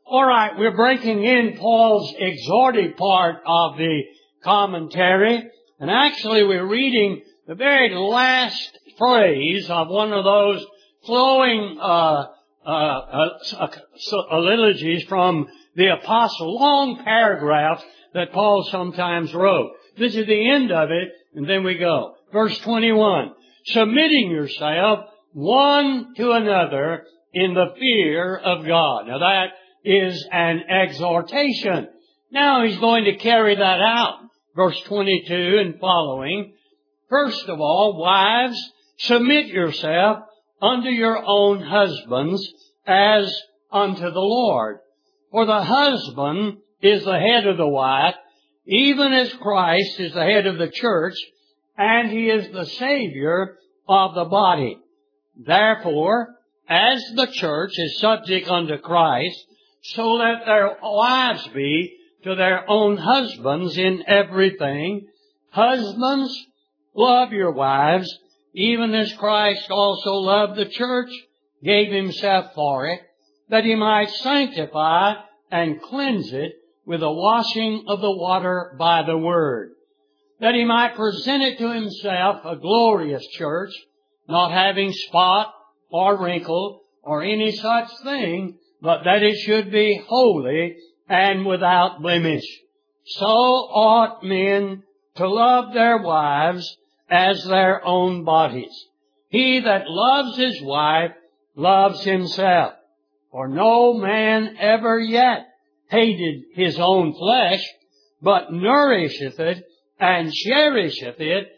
All right, we're breaking in Paul's exhorting part of the commentary, and actually we're reading the very last phrase of one of those flowing eulogies from the apostle, long paragraphs that Paul sometimes wrote. This is the end of it, and then we go. Verse 21, submitting yourself one to another in the fear of God. Now that is an exhortation. Now he's going to carry that out. Verse 22 and following. First of all, wives, submit yourself unto your own husbands as unto the Lord. For the husband is the head of the wife, even as Christ is the head of the church, and he is the Savior of the body. Therefore, as the church is subject unto Christ, so let their wives be to their own husbands in everything. Husbands, love your wives, even as Christ also loved the church, gave himself for it, that he might sanctify and cleanse it with the washing of the water by the word, that he might present it to himself a glorious church, not having spot or wrinkle or any such thing, but that it should be holy and without blemish. So ought men to love their wives as their own bodies. He that loves his wife loves himself. For no man ever yet hated his own flesh, but nourisheth it and cherisheth it,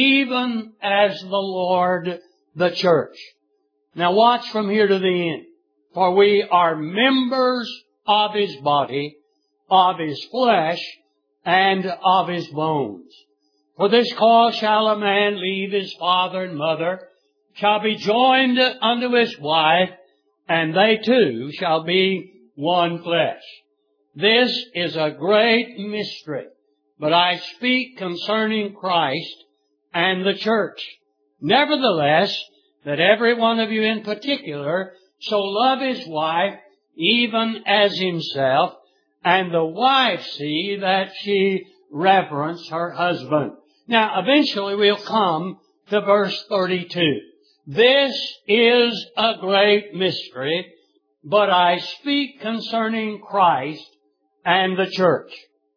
even as the Lord the church. Now watch from here to the end. For we are members of his body, of his flesh, and of his bones. For this cause shall a man leave his father and mother, shall be joined unto his wife, and they two shall be one flesh. This is a great mystery, but I speak concerning Christ and the church. Nevertheless, that every one of you in particular so love his wife even as himself, and the wife see that she reverence her husband. Now, eventually we'll come to verse 32. This is a great mystery, but I speak concerning Christ and the church.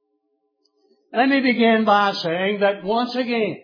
Let me begin by saying that once again,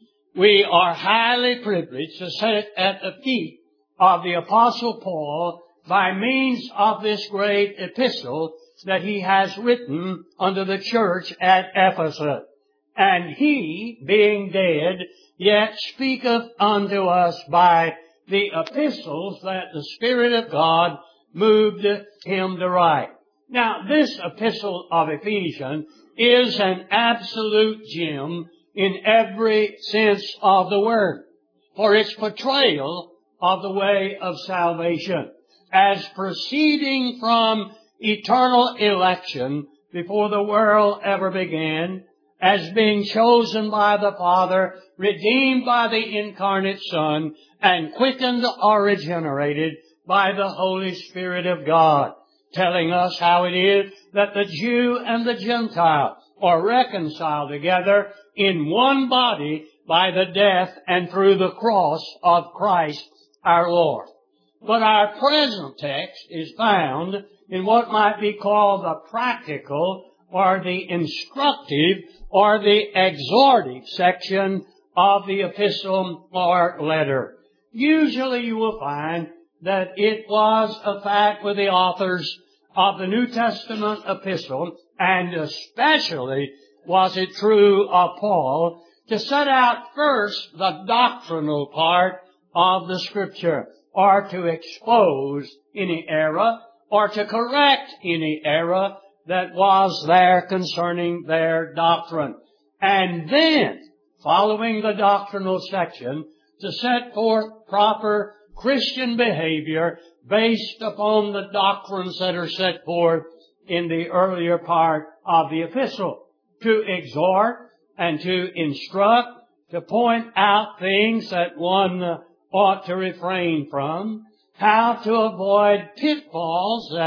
we are highly privileged to sit at the feet of the Apostle Paul by means of this great epistle that he has written unto the church at Ephesus. And he, being dead, yet speaketh unto us by the epistles that the Spirit of God moved him to write. Now, this epistle of Ephesians is an absolute gem in every sense of the word, for its portrayal of the way of salvation as proceeding from eternal election before the world ever began, as being chosen by the Father, redeemed by the incarnate Son, and quickened or regenerated by the Holy Spirit of God, telling us how it is that the Jew and the Gentile are reconciled together in one body by the death and through the cross of Christ our Lord. But our present text is found in what might be called the practical or the instructive or the exhortive section of the epistle or letter. Usually you will find that it was a fact with the authors of the New Testament epistle, and especially was it true of Paul, to set out first the doctrinal part of the Scripture, or to expose any error, or to correct any error that was there concerning their doctrine. And then, following the doctrinal section, to set forth proper Christian behavior based upon the doctrines that are set forth in the earlier part of the epistle, to exhort and to instruct, to point out things that one ought to refrain from, how to avoid pitfalls that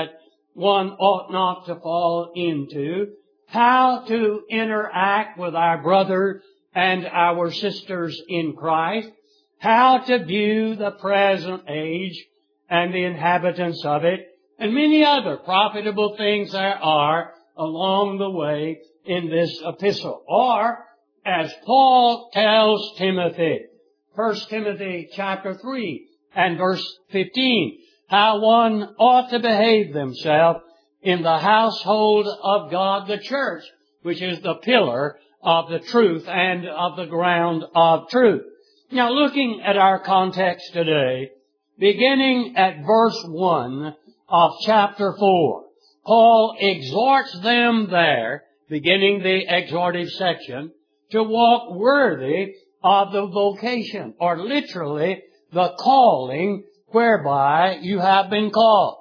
one ought not to fall into, how to interact with our brothers and our sisters in Christ, how to view the present age and the inhabitants of it, and many other profitable things there are along the way in this epistle. Or, as Paul tells Timothy, 1 Timothy chapter 3 and verse 15, how one ought to behave themselves in the household of God, the church, which is the pillar of the truth and of the ground of truth. Now, looking at our context today, beginning at verse 1 of chapter 4, Paul exhorts them there, beginning the exhortive section, to walk worthy of the vocation, or literally, the calling whereby you have been called.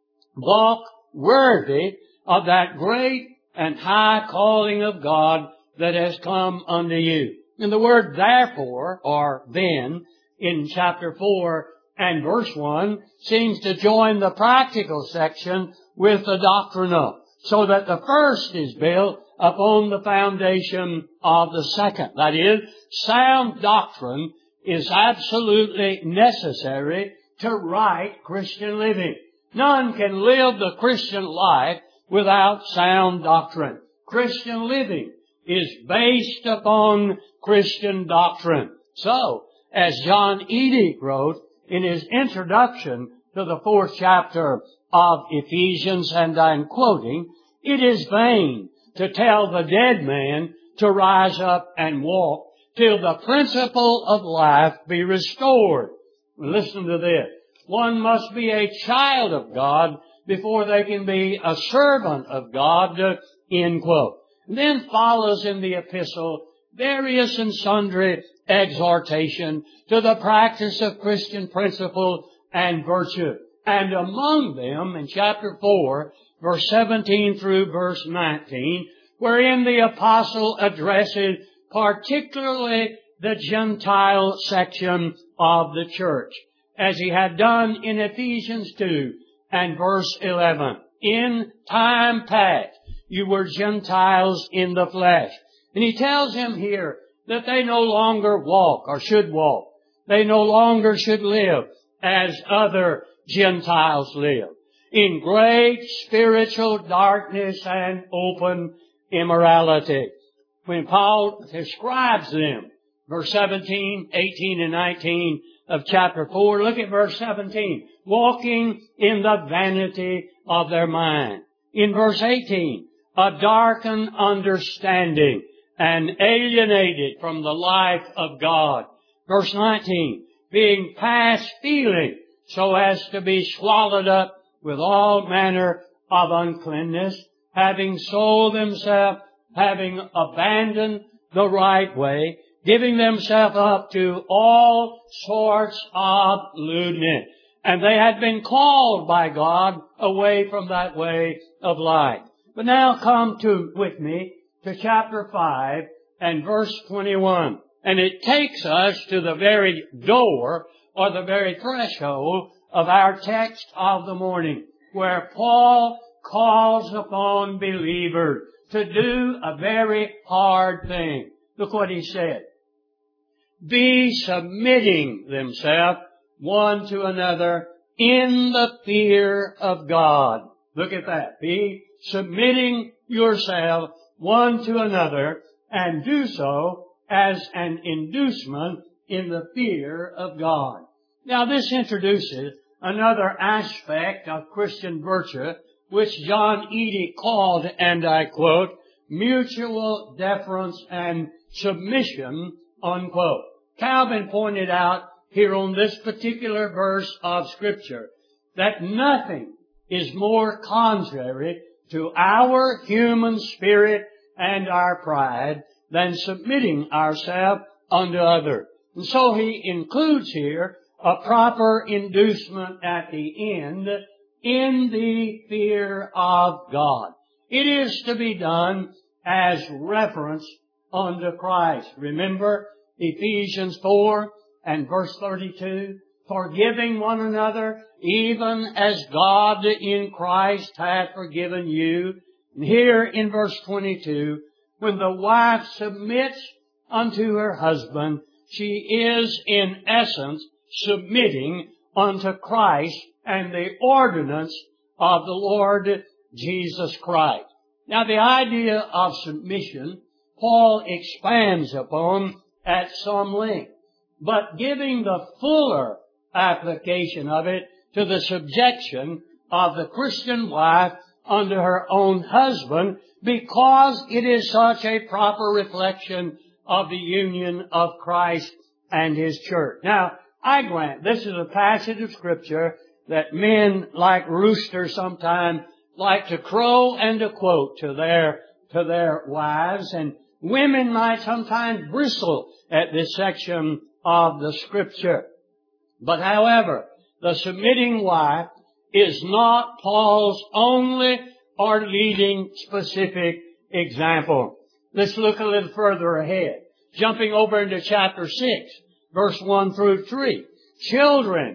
Walk worthy of that great and high calling of God that has come unto you. And the word therefore, or then, in chapter 4 and verse 1, seems to join the practical section with the doctrinal, so that the first is built upon the foundation of the second. That is, sound doctrine is absolutely necessary to right Christian living. None can live the Christian life without sound doctrine. Christian living is based upon Christian doctrine. So, as John Eadie wrote in his introduction to the 4th chapter of Ephesians, and I'm quoting, "It is vain to tell the dead man to rise up and walk till the principle of life be restored." Listen to this. One must be a child of God before they can be a servant of God, end quote. And then follows in the epistle various and sundry exhortation to the practice of Christian principle and virtue. And among them, in chapter 4, verse 17 through verse 19, wherein the apostle addresses particularly the Gentile section of the church, as he had done in Ephesians 2 and verse 11. In time past, you were Gentiles in the flesh. And he tells him here that they no longer walk, or should walk. They no longer should live as other Gentiles live, in great spiritual darkness and open immorality. When Paul describes them, verse 17, 18, and 19 of chapter 4, look at verse 17. Walking in the vanity of their mind. In verse 18, a darkened understanding and alienated from the life of God. Verse 19, being past feeling so as to be swallowed up with all manner of uncleanness, having sold themselves, having abandoned the right way, giving themselves up to all sorts of lewdness. And they had been called by God away from that way of life. But now come with me to chapter 5 and verse 21. And it takes us to the very door, or the very threshold of our text of the morning, where Paul calls upon believers to do a very hard thing. Look what he said. Be submitting themselves one to another in the fear of God. Look at that. Be submitting yourself one to another, and do so as an inducement in the fear of God. Now this introduces another aspect of Christian virtue, which John Eadie called, and I quote, mutual deference and submission, unquote. Calvin pointed out here on this particular verse of Scripture that nothing is more contrary to our human spirit and our pride than submitting ourselves unto others. And so he includes here a proper inducement at the end in the fear of God. It is to be done as reference unto Christ. Remember Ephesians 4 and verse 32, forgiving one another, even as God in Christ hath forgiven you. And here in verse 22, when the wife submits unto her husband, she is in essence submitting unto Christ and the ordinance of the Lord Jesus Christ. Now the idea of submission, Paul expands upon at some length, but giving the fuller application of it to the subjection of the Christian wife unto her own husband, because it is such a proper reflection of the union of Christ and His church. Now, I grant this is a passage of Scripture that men like roosters sometimes like to crow and to quote to their wives, and women might sometimes bristle at this section of the Scripture. But however, the submitting wife is not Paul's only or leading specific example. Let's look a little further ahead. Jumping over into chapter 6, verse 1 through 3. Children,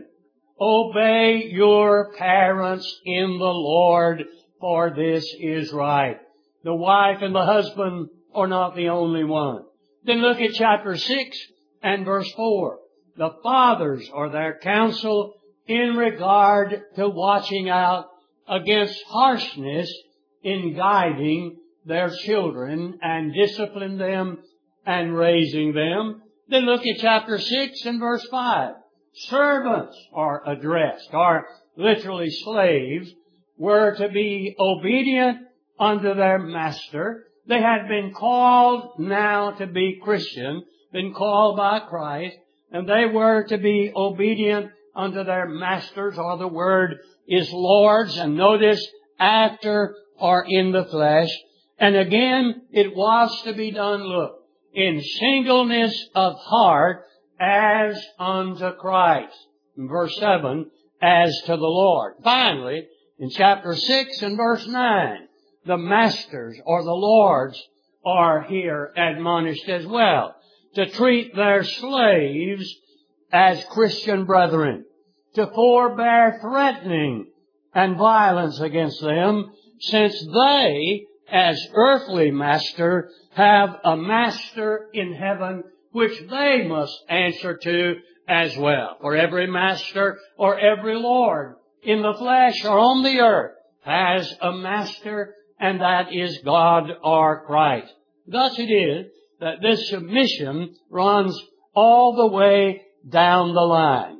obey your parents in the Lord, for this is right. The wife and the husband are not the only one. Then look at chapter 6 and verse 4. The fathers are their counsel in regard to watching out against harshness in guiding their children and discipline them and raising them. Then look at chapter 6 and verse 5. Servants are addressed, or literally slaves, were to be obedient unto their master. They had been called now to be Christian, been called by Christ, and they were to be obedient unto their masters, or the word is lords, and notice after or in the flesh. And again, it was to be done, look, in singleness of heart as unto Christ. In verse 7, as to the Lord. Finally, in chapter 6 and verse 9, the masters or the lords are here admonished as well to treat their slaves as Christian brethren, to forbear threatening and violence against them, since they, as earthly master, have a master in heaven which they must answer to as well. For every master or every lord in the flesh or on the earth has a master, and that is God or Christ. Thus it is that this submission runs all the way down the line.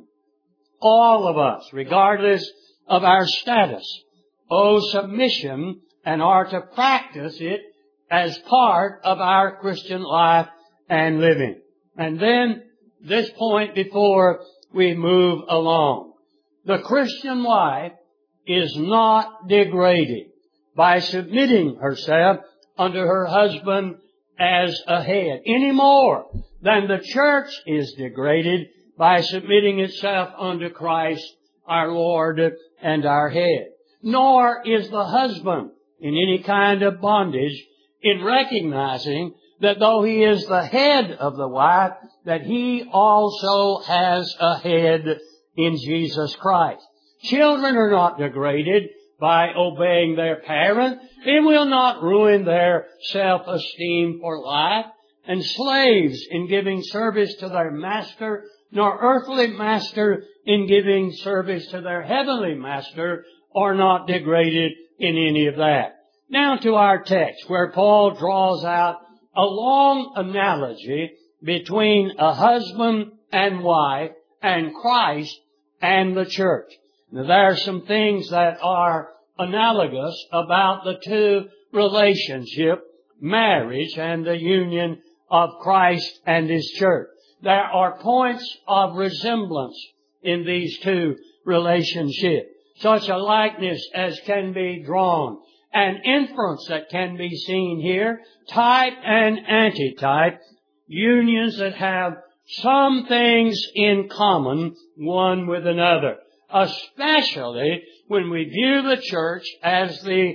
All of us, regardless of our status, owe submission and are to practice it as part of our Christian life and living. And then this point before we move along. The Christian wife is not degraded by submitting herself unto her husband as a head, any more than the church is degraded by submitting itself unto Christ, our Lord and our head. Nor is the husband in any kind of bondage in recognizing that though he is the head of the wife, that he also has a head in Jesus Christ. Children are not degraded by obeying their parent. It will not ruin their self-esteem for life. And slaves in giving service to their master, nor earthly master in giving service to their heavenly master, are not degraded in any of that. Now to our text, where Paul draws out a long analogy between a husband and wife and Christ and the church. Now, there are some things that are analogous about the two relationship, marriage and the union of Christ and His church. There are points of resemblance in these two relationships. Such a likeness as can be drawn. An inference that can be seen here. Type and antitype. Unions that have some things in common one with another. Especially when we view the church as the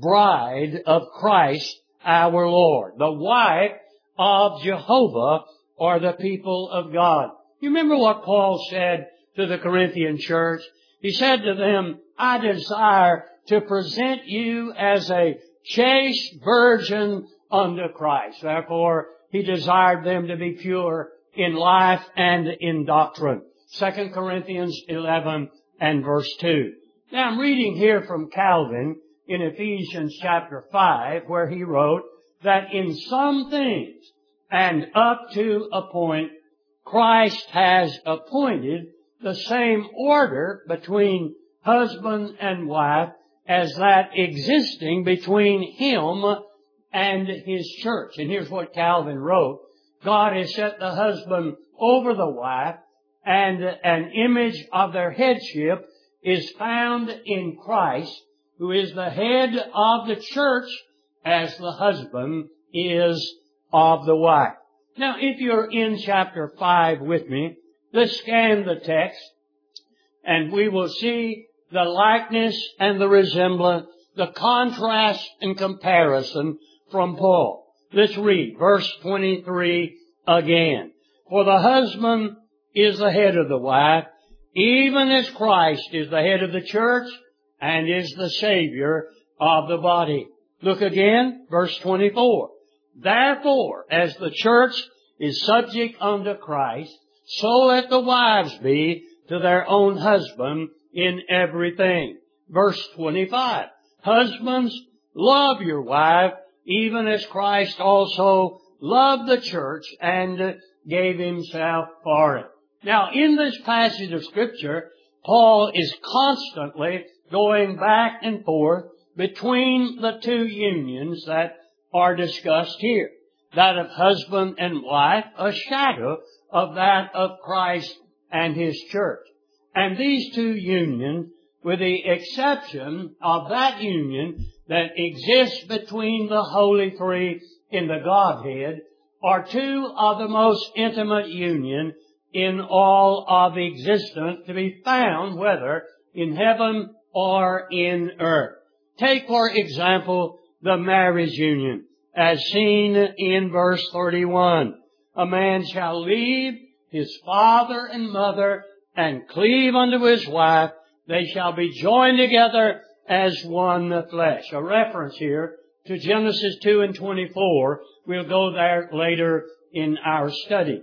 bride of Christ our Lord. The wife of Jehovah or the people of God. You remember what Paul said to the Corinthian church. He said to them, I desire to present you as a chaste virgin unto Christ. Therefore, he desired them to be pure in life and in doctrine. 2 Corinthians 11 and verse 2. Now I'm reading here from Calvin in Ephesians chapter 5, where he wrote that in some things and up to a point, Christ has appointed the same order between husband and wife as that existing between Him and His church. And here's what Calvin wrote. God has set the husband over the wife, and an image of their headship is found in Christ, who is the head of the church as the husband is of the wife. Now, if you're in chapter 5 with me, let's scan the text, and we will see the likeness and the resemblance, the contrast and comparison from Paul. Let's read verse 23 again. For the husband is the head of the wife, even as Christ is the head of the church and is the Savior of the body. Look again, verse 24. Therefore, as the church is subject unto Christ, so let the wives be to their own husband in everything. Verse 25. Husbands, love your wife, even as Christ also loved the church and gave Himself for it. Now, in this passage of Scripture, Paul is constantly going back and forth between the two unions that are discussed here. That of husband and wife, a shadow of that of Christ and His church. And these two unions, with the exception of that union that exists between the Holy Three in the Godhead, are two of the most intimate union in all of existence to be found, whether in heaven or in earth. Take, for example, the marriage union, as seen in verse 31. A man shall leave his father and mother and cleave unto his wife. They shall be joined together as one flesh. A reference here to Genesis 2 and 24. We'll go there later in our study.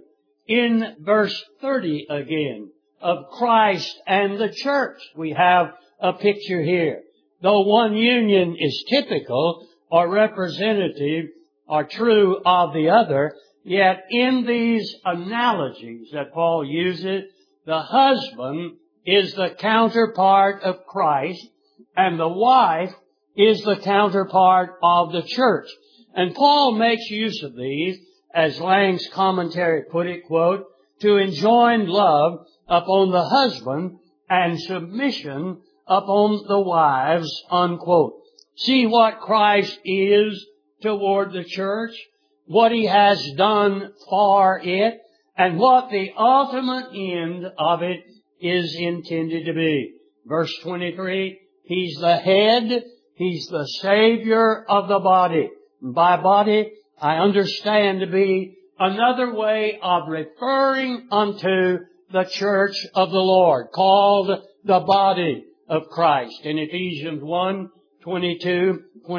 In verse 30 again, of Christ and the church, we have a picture here. Though one union is typical or representative or true of the other, yet in these analogies that Paul uses, the husband is the counterpart of Christ and the wife is the counterpart of the church. And Paul makes use of these, as Lang's commentary put it, quote, to enjoin love upon the husband and submission upon the wives, unquote. See what Christ is toward the church, what He has done for it, and what the ultimate end of it is intended to be. Verse 23, He's the head, He's the Savior of the body. And by body, I understand to be another way of referring unto the church of the Lord, called the body of Christ. In Ephesians 1, 22,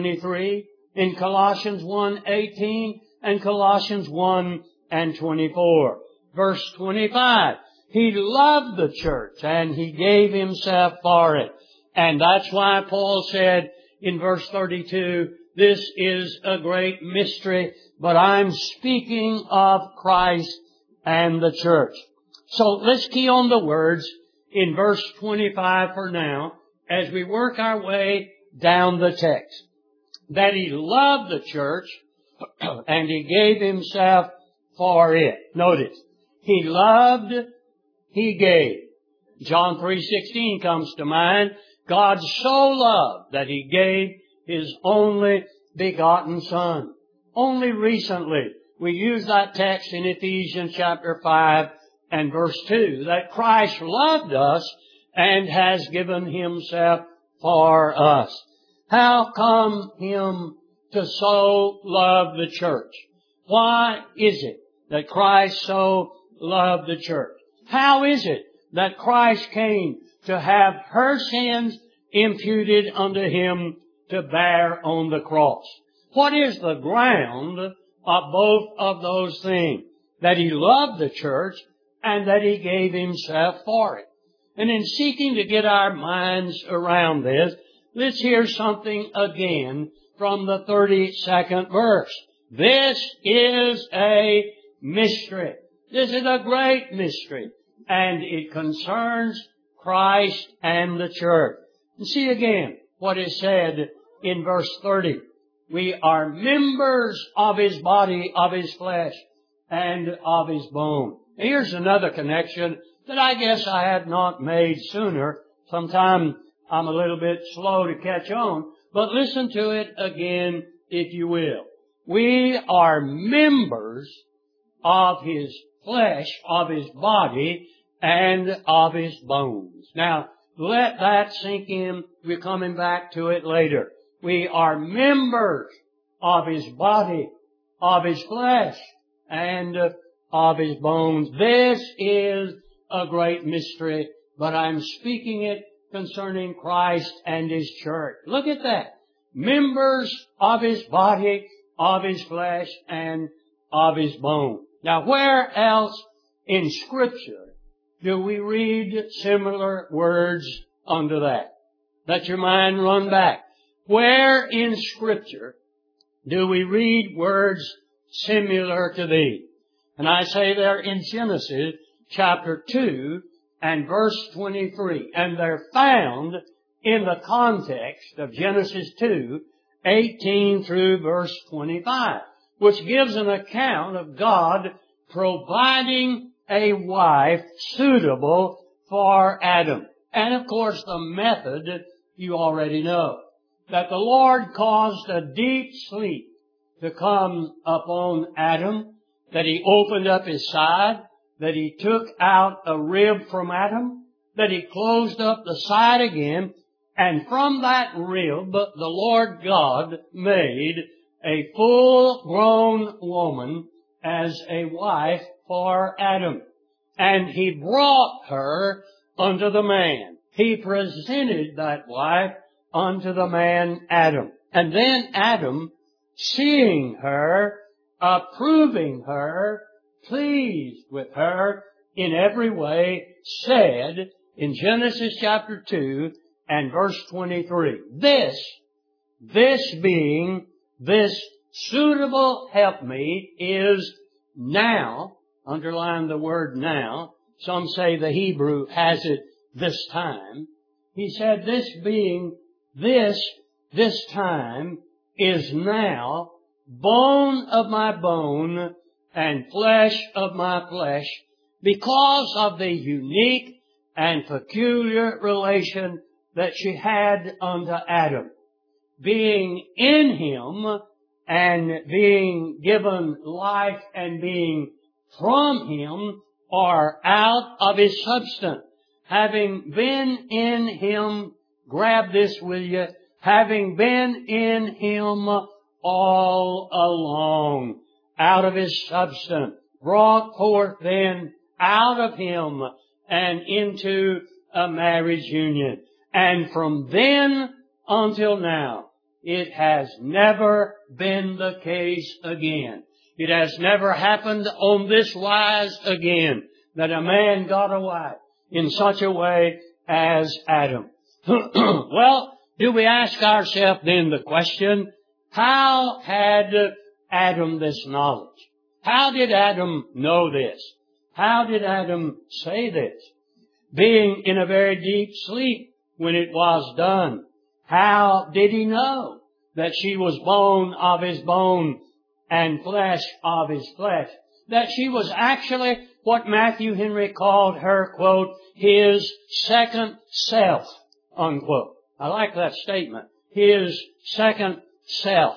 23, in Colossians 1, 18, and Colossians 1 and 24. Verse 25, He loved the church and He gave Himself for it. And that's why Paul said in verse 32, this is a great mystery, but I'm speaking of Christ and the church. So let's key on the words in verse 25 for now as we work our way down the text. That He loved the church and He gave Himself for it. Notice, He loved, He gave. John 3:16 comes to mind. God so loved that He gave His only begotten Son. Only recently we use that text in Ephesians chapter 5 and verse 2, that Christ loved us and has given Himself for us. How come Him to so love the church? Why is it that Christ so loved the church? How is it that Christ came to have her sins imputed unto Him to bear on the cross. What is the ground of both of those things? That He loved the church and that He gave Himself for it. And in seeking to get our minds around this, let's hear something again from the 32nd verse. This is a mystery. This is a great mystery. And it concerns Christ and the church. And see again what is said in verse 30. We are members of His body, of His flesh, and of His bone. And here's another connection that I guess I had not made sooner. Sometimes I'm a little bit slow to catch on, but listen to it again if you will. We are members of His flesh, of His body, and of His bones. Now, let that sink in. We're coming back to it later. We are members of His body, of His flesh, and of His bones. This is a great mystery, but I'm speaking it concerning Christ and His church. Look at that. Members of His body, of His flesh, and of His bone. Now, where else in Scripture do we read similar words unto that? Let your mind run back. Where in Scripture do we read words similar to these? And I say they're in Genesis chapter 2 and verse 23. And they're found in the context of Genesis 2, 18 through verse 25, which gives an account of God providing a wife suitable for Adam. And of course the method you already know. That the Lord caused a deep sleep to come upon Adam, that He opened up his side, that He took out a rib from Adam, that He closed up the side again, and from that rib the Lord God made a full-grown woman as a wife for Adam. And He brought her unto the man. He presented that wife unto the man Adam. And then Adam, seeing her, approving her, pleased with her in every way, said in Genesis chapter 2 and verse 23, this being this suitable helpmeet is now, underline the word now, some say the Hebrew has it this time. He said this being this time is now bone of my bone and flesh of my flesh, because of the unique and peculiar relation that she had unto Adam. Being in him and being given life and being from him or out of his substance. Having been in him, grab this will you, having been in him all along, out of his substance, brought forth then out of him and into a marriage union. And from then until now, it has never been the case again. It has never happened on this wise again, that a man got a wife in such a way as Adam. Well, do we ask ourselves then the question, how had Adam this knowledge? How did Adam know this? How did Adam say this? Being in a very deep sleep when it was done, how did he know that she was bone of his bone and flesh of his flesh? That she was actually what Matthew Henry called her, quote, his second self, unquote. I like that statement. His second self,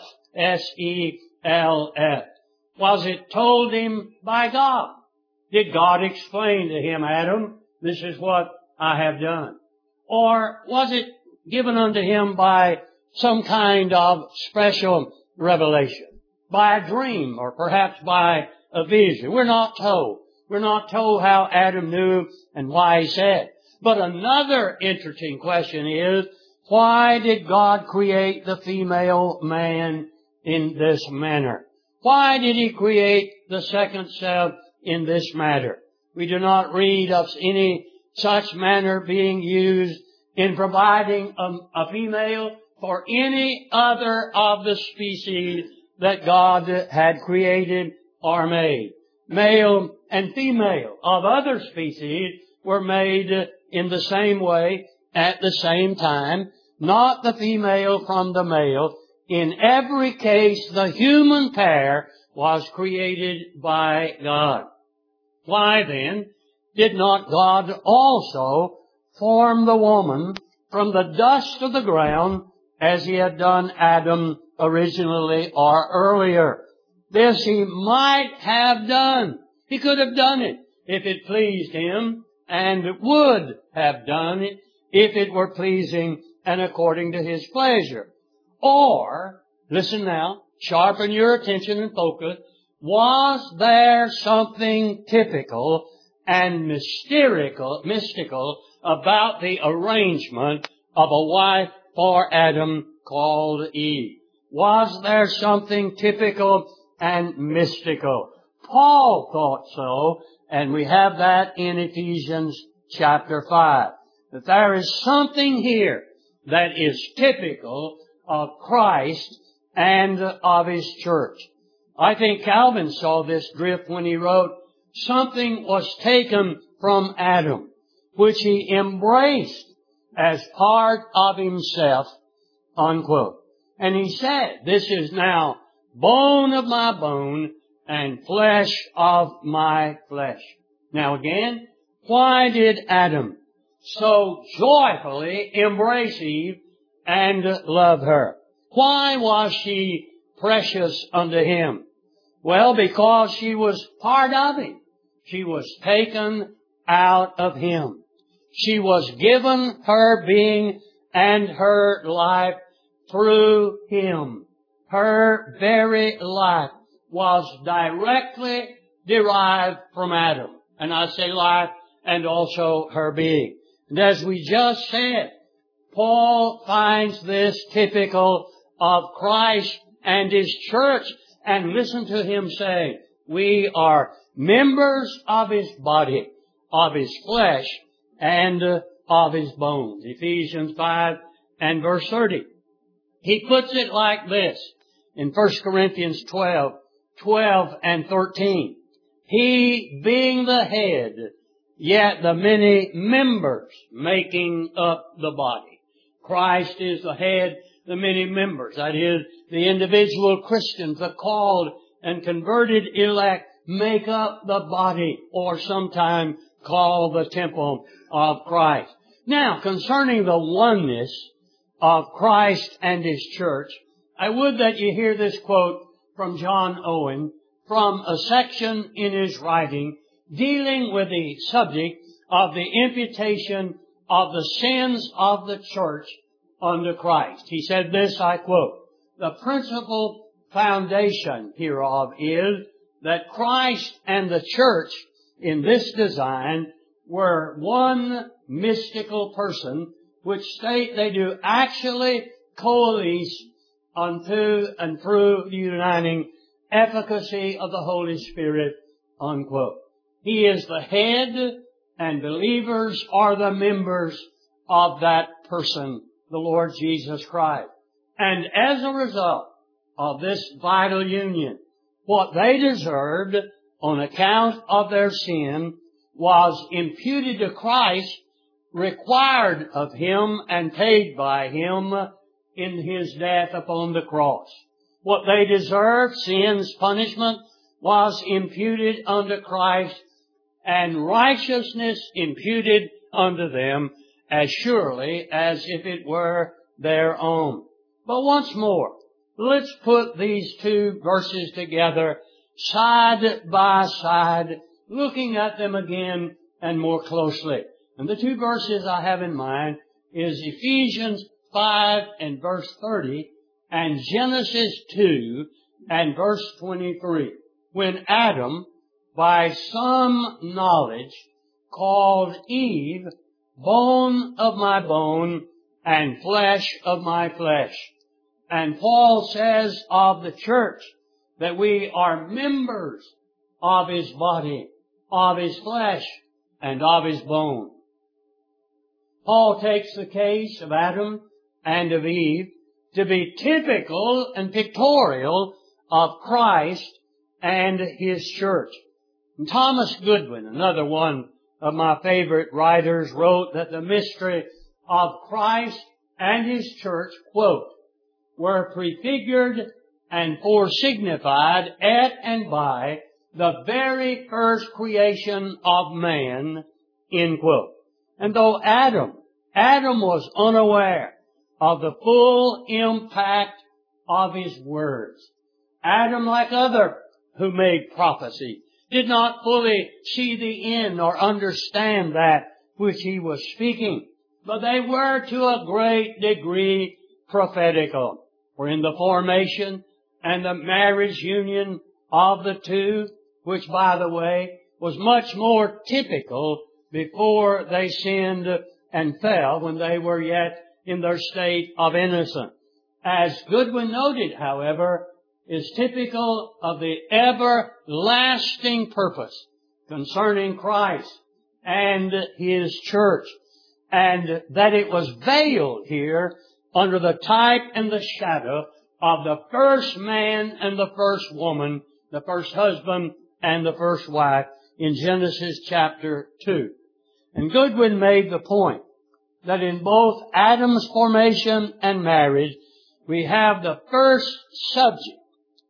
S-E-L-F. Was it told him by God? Did God explain to him, Adam, this is what I have done? Or was it given unto him by some kind of special revelation? By a dream or perhaps by a vision? We're not told. We're not told how Adam knew and why he said. But another interesting question is, why did God create the female man in this manner? Why did He create the second self in this manner? We do not read of any such manner being used in providing a female for any other of the species that God had created or made. Male and female of other species were made in the same way at the same time, not the female from the male. In every case, the human pair was created by God. Why then did not God also form the woman from the dust of the ground as He had done Adam originally or earlier? This He might have done. He could have done it if it pleased Him, and would have done it if it were pleasing and according to His pleasure. Or, listen now, sharpen your attention and focus, was there something typical and mystical about the arrangement of a wife for Adam called Eve? Was there something typical and mystical? Paul thought so, and we have that in Ephesians chapter 5. That there is something here that is typical of Christ and of His church. I think Calvin saw this drift when he wrote, something was taken from Adam, which he embraced as part of himself, unquote. And he said, this is now bone of my bone and flesh of my flesh. Now again, why did Adam so joyfully embrace Eve and love her? Why was she precious unto him? Well, because she was part of him. She was taken out of him. She was given her being and her life through him. Her very life was directly derived from Adam. And I say life and also her being. And as we just said, Paul finds this typical of Christ and His church. And listen to him say, we are members of His body, of His flesh, and of His bones. Ephesians 5 and verse 30. He puts it like this in 1 Corinthians 12 and 13. He being the head, yet the many members making up the body. Christ is the head, the many members. That is, the individual Christians, the called and converted elect, make up the body, or sometimes called the temple of Christ. Now, concerning the oneness of Christ and His church, I would that you hear this quote from John Owen from a section in his writing dealing with the subject of the imputation of the sins of the church unto Christ. He said this, I quote, the principal foundation hereof is that Christ and the church in this design were one mystical person, which state they do actually coalesce unto and through the uniting efficacy of the Holy Spirit, unquote. He is the head, and believers are the members of that person, the Lord Jesus Christ. And as a result of this vital union, what they deserved on account of their sin was imputed to Christ, required of Him and paid by Him in His death upon the cross. What they deserved, sin's punishment, was imputed unto Christ, and righteousness imputed unto them as surely as if it were their own. But once more, let's put these two verses together, side by side, looking at them again and more closely. And the two verses I have in mind is Ephesians 5 and verse 30 and Genesis 2 and verse 23. When Adam by some knowledge, called Eve, bone of my bone and flesh of my flesh. And Paul says of the church that we are members of his body, of his flesh, and of his bone. Paul takes the case of Adam and of Eve to be typical and pictorial of Christ and his church. And Thomas Goodwin, another one of my favorite writers, wrote that the mystery of Christ and his church, quote, were prefigured and foresignified at and by the very first creation of man, end quote. And though Adam was unaware of the full impact of his words, Adam, like others who made prophecy, did not fully see the end or understand that which he was speaking, but they were to a great degree prophetical. For in the formation and the marriage union of the two, which, by the way, was much more typical before they sinned and fell, when they were yet in their state of innocence. As Goodwin noted, however, is typical of the everlasting purpose concerning Christ and his church, and that it was veiled here under the type and the shadow of the first man and the first woman, the first husband and the first wife in Genesis chapter 2. And Goodwin made the point that in both Adam's formation and marriage, we have the first subject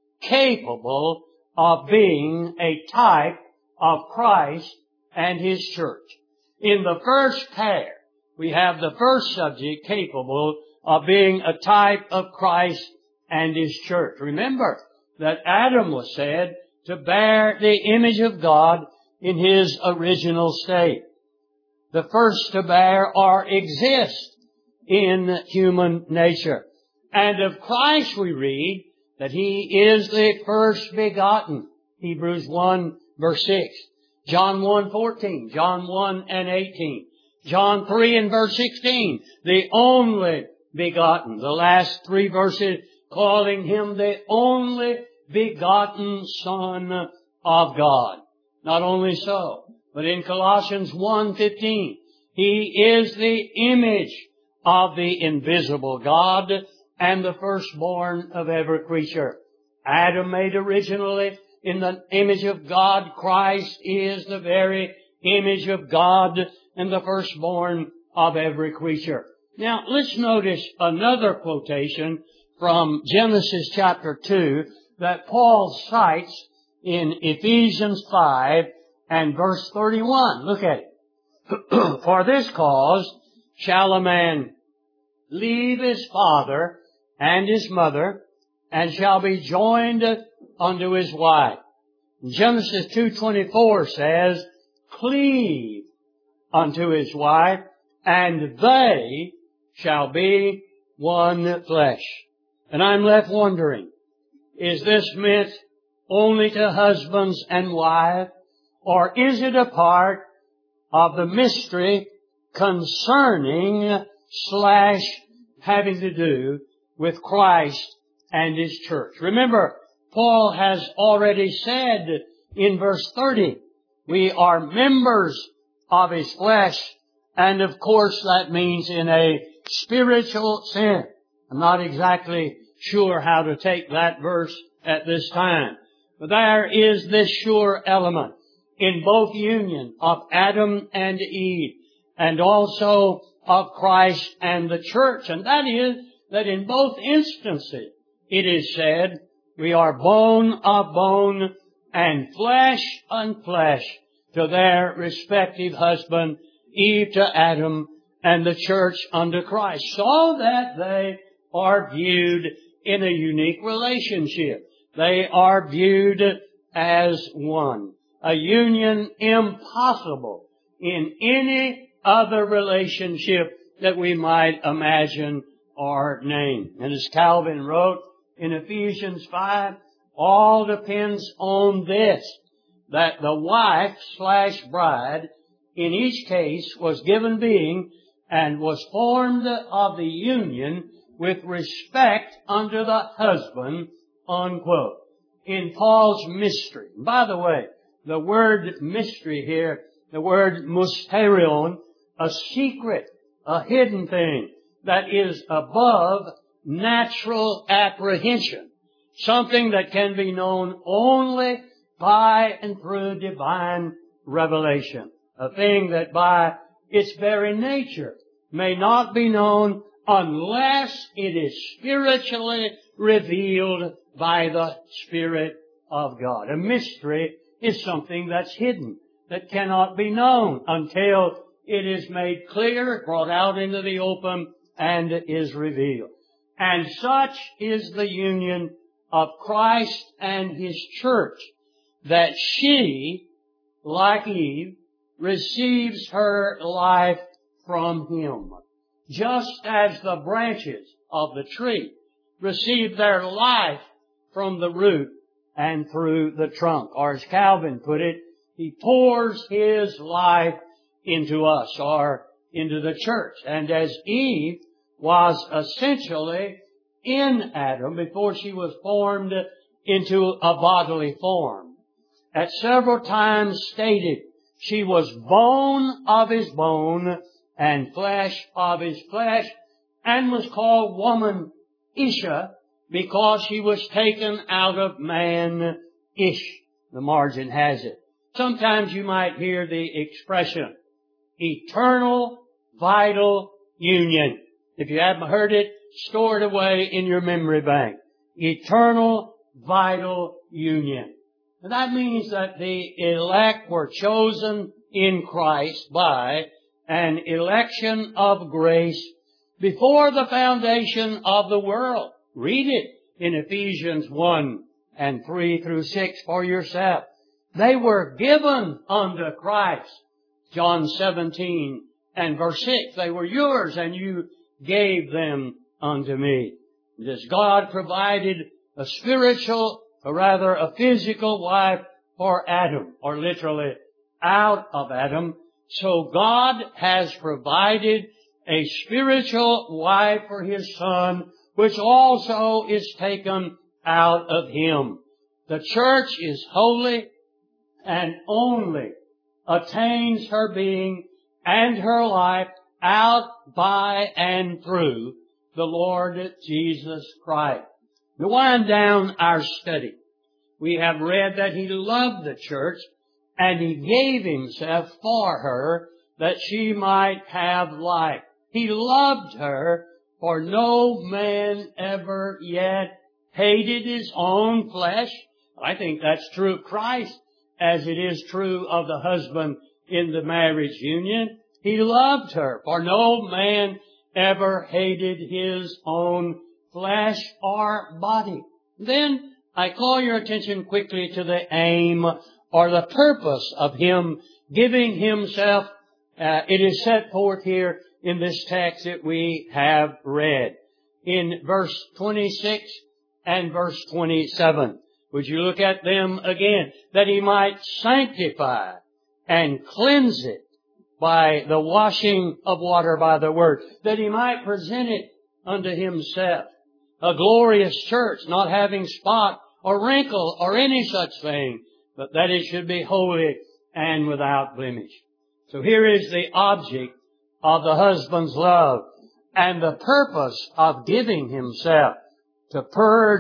capable of being a type of Christ and his church. In the first pair, we have the first subject capable of being a type of Christ and his church. Remember that Adam was said to bear the image of God in his original state. The first to bear or exist in human nature. And of Christ we read that he is the first begotten. Hebrews 1 verse 6. John 1:14. John 1 and 18. John 3 and verse 16. The only begotten. The last three verses calling him the only begotten Son of God. Not only so, but in Colossians 1:15, he is the image of the invisible God and the firstborn of every creature. Adam made originally in the image of God. Christ is the very image of God and the firstborn of every creature. Now, let's notice another quotation from Genesis chapter 2 that Paul cites in Ephesians 5 and verse 31. Look at it. For this cause shall a man leave his father and his mother, and shall be joined unto his wife. Genesis 2:24 says, cleave unto his wife, and they shall be one flesh. And I'm left wondering, is this meant only to husbands and wives, or is it a part of the mystery concerning / having to do with Christ and his church? Remember, Paul has already said in verse 30, we are members of his flesh, and of course that means in a spiritual sense. I'm not exactly sure how to take that verse at this time, but there is this sure element in both union of Adam and Eve, and also of Christ and the church, and that is that in both instances it is said, we are bone of bone and flesh on flesh to their respective husband, Eve to Adam, and the church unto Christ, so that they are viewed in a unique relationship. They are viewed as one. A union impossible in any other relationship that we might imagine or name. And as Calvin wrote in Ephesians 5, all depends on this, that the wife/bride in each case was given being and was formed of the union with respect unto the husband, unquote, in Paul's mystery. By the way, the word mystery here, the word mysterion, a secret, a hidden thing that is above natural apprehension, something that can be known only by and through divine revelation, a thing that by its very nature may not be known unless it is spiritually revealed by the Spirit of God. A mystery is something that's hidden, that cannot be known until it is made clear, brought out into the open, and is revealed. And such is the union of Christ and His church, that she, like Eve, receives her life from Him, just as the branches of the tree receive their life from the root and through the trunk. Or as Calvin put it, He pours His life into us, or into the church. And as Eve was essentially in Adam before she was formed into a bodily form, at several times stated, she was bone of his bone and flesh of his flesh, and was called woman Isha because she was taken out of man Ish. The margin has it. Sometimes you might hear the expression, eternal vital union. If you haven't heard it, store it away in your memory bank. Eternal vital union. And that means that the elect were chosen in Christ by an election of grace before the foundation of the world. Read it in Ephesians 1 and 3 through 6 for yourself. They were given unto Christ. John 17 and verse 6. They were yours and you gave them unto me. As God provided a spiritual, or rather a physical wife for Adam, or literally out of Adam, so God has provided a spiritual wife for His Son, which also is taken out of Him. The church is holy and only attains her being and her life out by and through the Lord Jesus Christ. To wind down our study, we have read that He loved the church and He gave Himself for her that she might have life. He loved her, for no man ever yet hated his own flesh. I think that's true of Christ as it is true of the husband in the marriage union. He loved her, for no man ever hated his own flesh or body. Then I call your attention quickly to the aim or the purpose of Him giving Himself. It is set forth here in this text that we have read in verse 26 and verse 27. Would you look at them again? That He might sanctify and cleanse it by the washing of water by the Word. That He might present it unto Himself, a glorious church, not having spot or wrinkle or any such thing, but that it should be holy and without blemish. So here is the object of the husband's love and the purpose of giving himself: to purge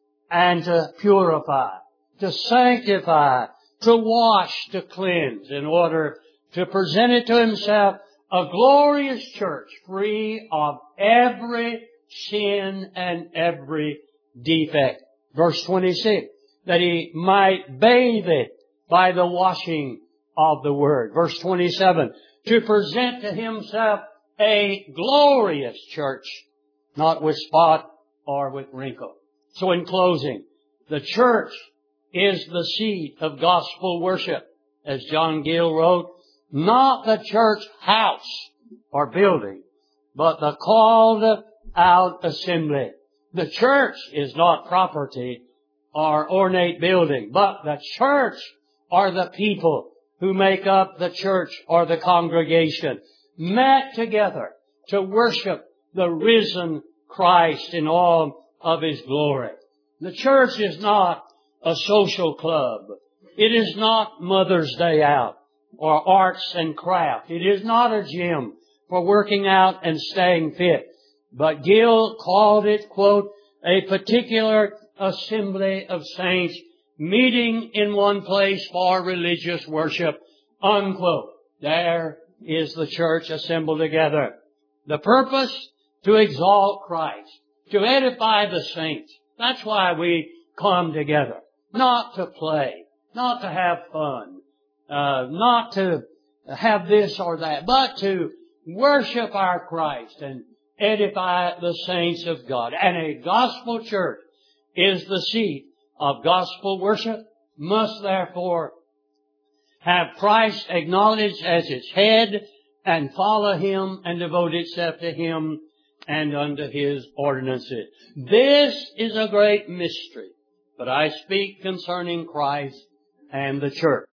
and to purify, to sanctify, to wash, to cleanse, in order to present it to himself a glorious church free of every sin and every defect. Verse 26, that He might bathe it by the washing of the Word. Verse 27, to present to Himself a glorious church, not with spot or with wrinkle. So in closing, the church is the seat of gospel worship, as John Gill wrote, not the church house or building, but the called out assembly. The church is not property or ornate building, but the church or the people who make up the church or the congregation met together to worship the risen Christ in all of His glory. The church is not a social club. It is not Mother's Day Out or arts and craft. It is not a gym for working out and staying fit. But Gill called it, quote, a particular assembly of saints meeting in one place for religious worship, unquote. There is the church assembled together. The purpose? To exalt Christ, to edify the saints. That's why we come together. Not to play, not to have fun, not to have this or that, but to worship our Christ and edify the saints of God. And a gospel church is the seat of gospel worship, must therefore have Christ acknowledged as its head and follow Him and devote itself to Him and unto His ordinances. This is a great mystery, but I speak concerning Christ and the church.